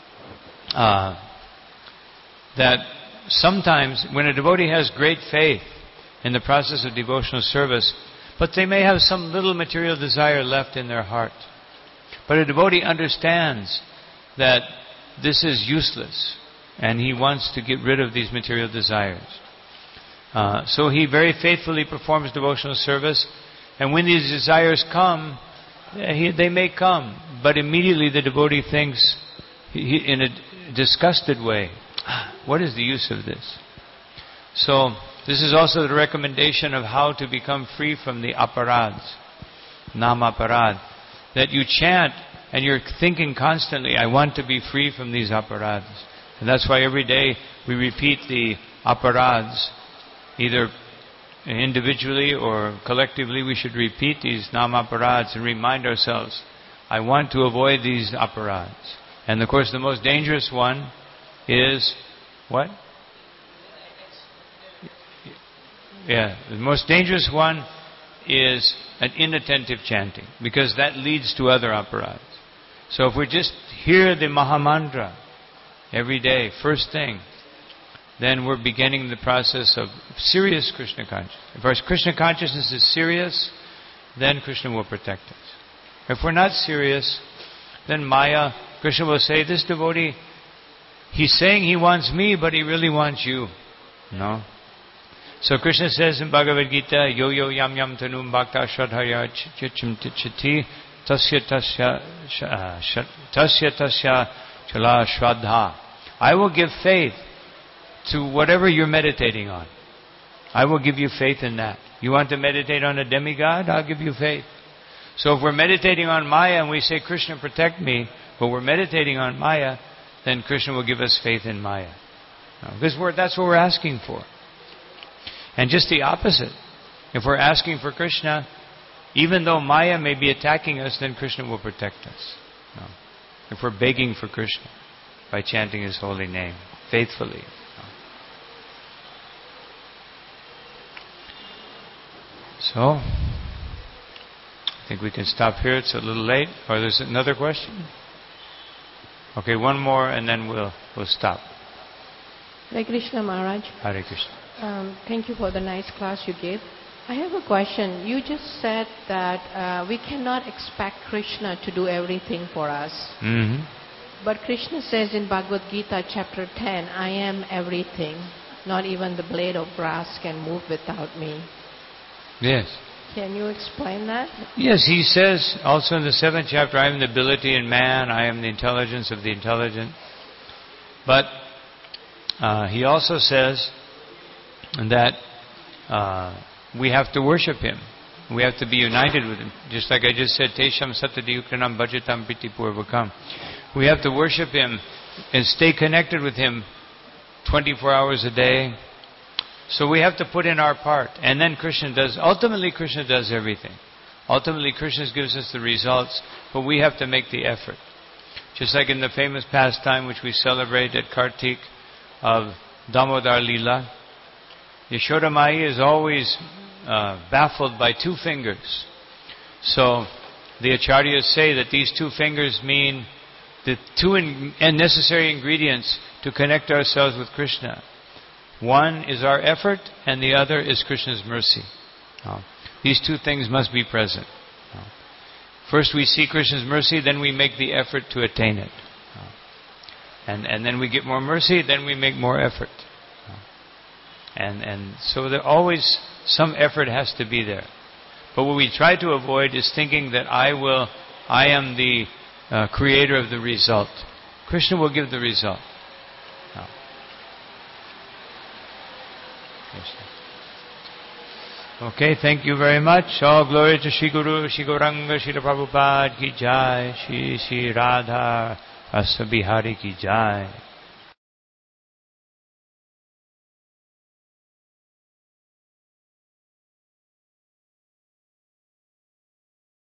sometimes when a devotee has great faith in the process of devotional service, but they may have some little material desire left in their heart. But a devotee understands that this is useless, and he wants to get rid of these material desires. So he very faithfully performs devotional service, and when these desires come, they may come, but immediately the devotee thinks in a disgusted way, what is the use of this? So this is also the recommendation of how to become free from the aparads, nama-aparad, that you chant and you're thinking constantly, I want to be free from these aparads. And that's why every day we repeat the aparads, either individually or collectively. We should repeat these nama-aparads and remind ourselves, I want to avoid these aparads. And of course the most dangerous one is what? Yeah, the most dangerous one is an inattentive chanting, because that leads to other aparads. So if we just hear the Mahamantra every day, first thing, then we're beginning the process of serious Krishna consciousness. If our Krishna consciousness is serious, then Krishna will protect us. If we're not serious, then Maya, Krishna will say, this devotee, he's saying he wants me, but he really wants you. No? So Krishna says in Bhagavad Gita, yo yo yam yam tanum bhakta shradhaya chiti tasya chala shraddha. I will give faith to whatever you're meditating on. I will give you faith in that. You want to meditate on a demigod? I'll give you faith. So if we're meditating on Maya and we say, Krishna protect me, but we're meditating on Maya, then Krishna will give us faith in Maya. Because that's what we're asking for. And just the opposite. If we're asking for Krishna, even though Maya may be attacking us, then Krishna will protect us. No. If we're begging for Krishna by chanting His holy name faithfully. No. So, I think we can stop here. It's a little late. Or there's another question? Okay, one more and then we'll stop.
Hare Krishna Maharaj.
Hare Krishna.
Thank you for the nice class you gave. I have a question. You just said that we cannot expect Krishna to do everything for us.
Mm-hmm.
But Krishna says in Bhagavad Gita chapter 10, I am everything. Not even the blade of grass can move without me.
Yes.
Can you explain that?
Yes, he says also in the 7th chapter, I am the ability in man, I am the intelligence of the intelligent. But he also says that we have to worship Him. We have to be united with Him. Just like I just said, Tesham Satadiyukranam Bhajatam Priti Purvakam. We have to worship Him and stay connected with Him 24 hours a day. So we have to put in our part. And then ultimately Krishna does everything. Ultimately Krishna gives us the results, but we have to make the effort. Just like in the famous pastime which we celebrate at Kartik of Damodar Leela, Yashoda Mai is always baffled by 2 fingers. So the acharyas say that these 2 fingers mean the 2 necessary ingredients to connect ourselves with Krishna. One is our effort and the other is Krishna's mercy. These 2 things must be present. First we see Krishna's mercy, then we make the effort to attain it. And then we get more mercy, then we make more effort. And so there always some effort has to be there. But what we try to avoid is thinking that I am the creator of the result. Krishna will give the result. No. Okay, thank you very much. All glory to Shri Guru, Shri Gauranga, Shri Prabhupada ki jai, Shri Radha Rasa Bihari ki jai.